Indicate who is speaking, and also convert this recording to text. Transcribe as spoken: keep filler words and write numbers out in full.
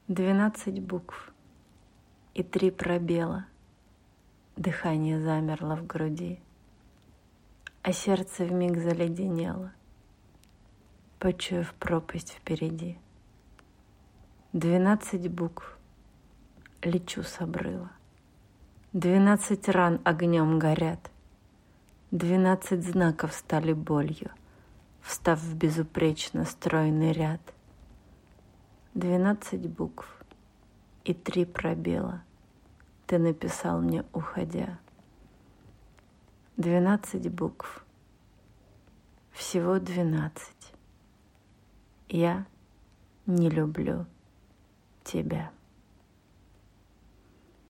Speaker 1: Двенадцать букв и три пробела. Дыхание замерло в груди, а сердце вмиг заледенело, почуяв пропасть впереди. Двенадцать букв, лечу с обрыва. Двенадцать ран огнем горят. Двенадцать знаков стали болью, встав в безупречно стройный ряд. Двенадцать букв и три пробела ты написал мне, уходя. Двенадцать букв, всего двенадцать. Я не люблю тебя.